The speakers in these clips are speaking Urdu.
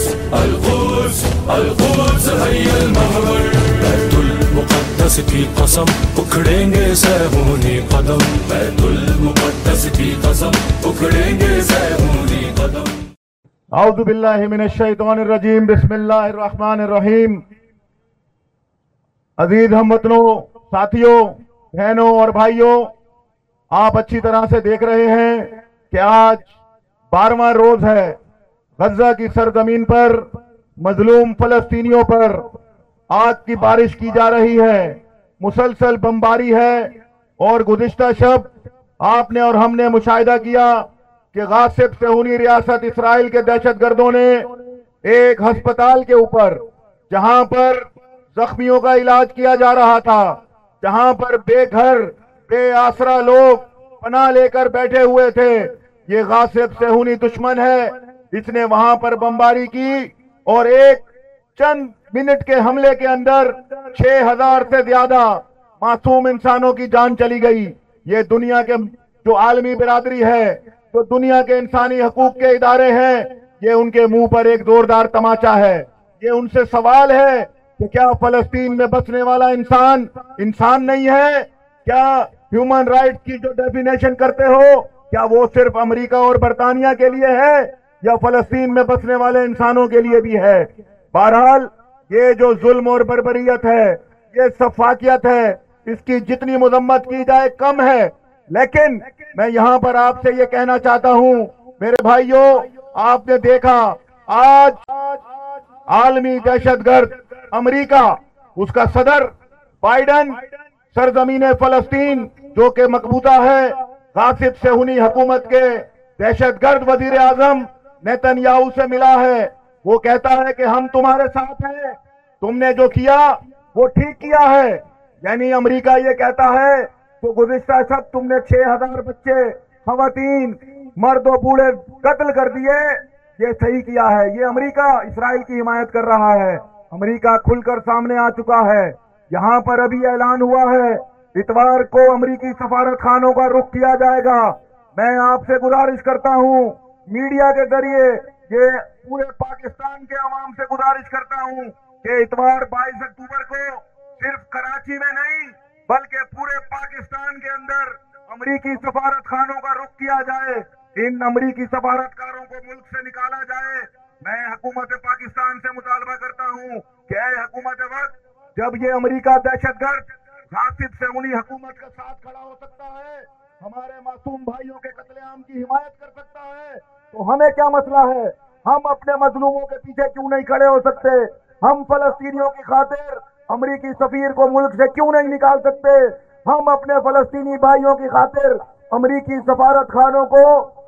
القدس القدس حی المحور بیت المقدس کی قسم اکھڑیں گے صہیونی قدم بیت المقدس کی قسم اکھڑیں گے صہیونی قدم اعوذ باللہ من الشیطان الرجیم بسم اللہ الرحمن الرحیم عزیز ہم وطنوں، ساتھیوں، بہنوں اور بھائیوں، آپ اچھی طرح سے دیکھ رہے ہیں کہ آج 12واں روز ہے غزہ کی سرزمین پر مظلوم فلسطینیوں پر آگ کی بارش کی جا رہی ہے، مسلسل بمباری ہے۔ اور گزشتہ شب آپ نے اور ہم نے مشاہدہ کیا کہ غاصب صہیونی ریاست اسرائیل کے دہشت گردوں نے ایک ہسپتال کے اوپر، جہاں پر زخمیوں کا علاج کیا جا رہا تھا، جہاں پر بے گھر بے آسرا لوگ پناہ لے کر بیٹھے ہوئے تھے، یہ غاصب صہیونی دشمن ہے، اس نے وہاں پر بمباری کی اور ایک چند منٹ کے حملے کے اندر 6000 سے زیادہ معصوم انسانوں کی جان چلی گئی۔ یہ دنیا کے جو عالمی برادری ہے، جو دنیا کے انسانی حقوق کے ادارے ہیں، یہ ان کے منہ پر ایک زوردار تماچا ہے۔ یہ ان سے سوال ہے کہ کیا فلسطین میں بسنے والا انسان نہیں ہے؟ کیا ہیومن رائٹ کی جو ڈیفینیشن کرتے ہو، کیا وہ صرف امریکہ اور برطانیہ کے لیے ہے یا فلسطین میں بسنے والے انسانوں کے لیے بھی ہے؟ بہرحال یہ جو ظلم اور بربریت ہے، یہ سفاکیت ہے، اس کی جتنی مذمت کی جائے کم ہے۔ لیکن میں یہاں پر آپ سے یہ کہنا چاہتا ہوں میرے بھائیوں، آپ نے دیکھا آج عالمی دہشت گرد امریکہ، اس کا صدر بائیڈن سرزمین فلسطین جو کہ مقبوضہ ہے غاصب صہیونی حکومت کے دہشت گرد وزیر اعظم نیتن یاہو سے ملا ہے۔ وہ کہتا ہے کہ ہم تمہارے ساتھ ہیں، تم نے جو کیا وہ ٹھیک کیا ہے۔ یعنی امریکہ یہ کہتا ہے تو گزشتہ شب تم نے 6000 بچے، خواتین، مرد و بوڑھے قتل کر دیے، یہ صحیح کیا ہے۔ یہ امریکہ اسرائیل کی حمایت کر رہا ہے۔ امریکہ کھل کر سامنے آ چکا ہے۔ یہاں پر ابھی اعلان ہوا ہے اتوار کو امریکی سفارت خانوں کا رخ کیا جائے گا۔ میں آپ سے گزارش کرتا ہوں میڈیا کے ذریعے، یہ پورے پاکستان کے عوام سے گزارش کرتا ہوں کہ اتوار 22 اکتوبر کو صرف کراچی میں نہیں بلکہ پورے پاکستان کے اندر امریکی سفارت خانوں کا رخ کیا جائے، ان امریکی سفارتکاروں کو ملک سے نکالا جائے۔ میں حکومت پاکستان سے مطالبہ کرتا ہوں کہ اے حکومت وقت، جب یہ امریکہ دہشت گرد غاصب صہیونی حکومت کا ساتھ کھڑا ہو سکتا ہے، ہمارے معصوم بھائیوں کے قتل عام کی حمایت کر سکتا ہے، تو ہمیں کیا مسئلہ ہے؟ ہم اپنے مظلوموں کے پیچھے کیوں نہیں کھڑے ہو سکتے؟ ہم فلسطینیوں کی خاطر امریکی سفیر کو ملک سے کیوں نہیں نکال سکتے؟ ہم اپنے فلسطینی بھائیوں کی خاطر امریکی سفارت خانوں کو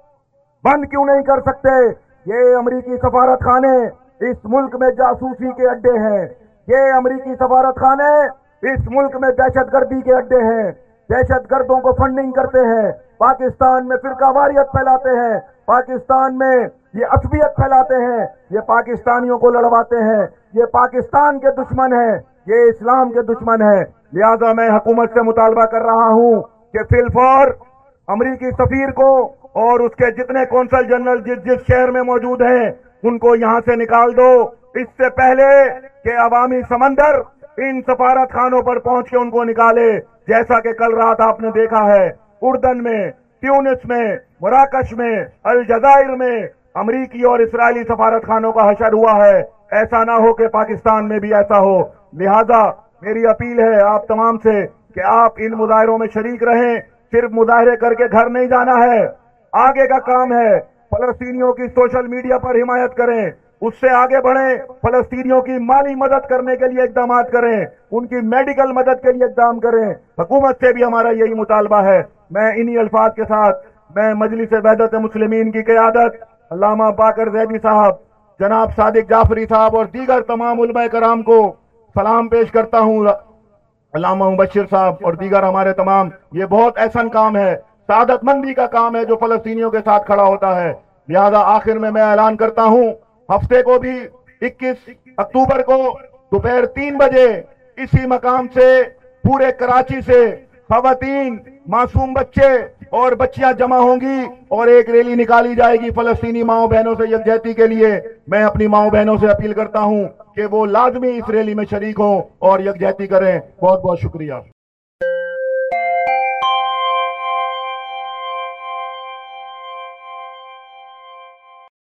بند کیوں نہیں کر سکتے؟ یہ امریکی سفارت خانے اس ملک میں جاسوسی کے اڈے ہیں، یہ امریکی سفارت خانے اس ملک میں دہشت گردی کے اڈے ہیں، دہشت گردوں کو فنڈنگ کرتے ہیں، پاکستان میں فرقہ واریت پھیلاتے ہیں، پاکستان میں یہ عصبیت پھیلاتے ہیں، یہ پاکستانیوں کو لڑواتے ہیں، یہ پاکستان کے دشمن ہیں، یہ اسلام کے دشمن ہیں۔ لہذا میں حکومت سے مطالبہ کر رہا ہوں کہ فی الفور امریکی سفیر کو اور اس کے جتنے کونسل جنرل جس شہر میں موجود ہیں ان کو یہاں سے نکال دو، اس سے پہلے کہ عوامی سمندر ان سفارت خانوں پر پہنچ کے ان کو نکالے، جیسا کہ کل رات آپ نے دیکھا ہے اردن میں، ٹیونس میں، مراکش میں، الجزائر میں امریکی اور اسرائیلی سفارت خانوں کا حشر ہوا ہے۔ ایسا نہ ہو کہ پاکستان میں بھی ایسا ہو۔ لہذا میری اپیل ہے آپ تمام سے کہ آپ ان مظاہروں میں شریک رہیں، صرف مظاہرے کر کے گھر نہیں جانا ہے، آگے کا کام ہے۔ فلسطینیوں کی سوشل میڈیا پر حمایت کریں، اس سے آگے بڑھیں، فلسطینیوں کی مالی مدد کرنے کے لیے اقدامات کریں، ان کی میڈیکل مدد کے لیے اقدام کریں۔ حکومت سے بھی ہمارا یہی مطالبہ ہے۔ میں انہی الفاظ کے ساتھ میں مجلس وحدت مسلمین کی قیادت علامہ باقر زیدی صاحب، جناب صادق جعفری صاحب اور دیگر تمام علماء کرام کو سلام پیش کرتا ہوں، علامہ مبشر صاحب اور دیگر ہمارے تمام۔ یہ بہت احسن کام ہے، سعادت مندی کا کام ہے جو فلسطینیوں کے ساتھ کھڑا ہوتا ہے۔ لہذا آخر میں اعلان کرتا ہوں، ہفتے کو بھی 21 اکتوبر کو دوپہر 3 بجے اسی مقام سے پورے کراچی سے خواتین، معصوم بچے اور بچیاں جمع ہوں گی اور ایک ریلی نکالی جائے گی فلسطینی ماؤں بہنوں سے یکجہتی کے لیے۔ میں اپنی ماؤں بہنوں سے اپیل کرتا ہوں کہ وہ لازمی اس ریلی میں شریک ہوں اور یکجہتی کریں۔ بہت بہت شکریہ۔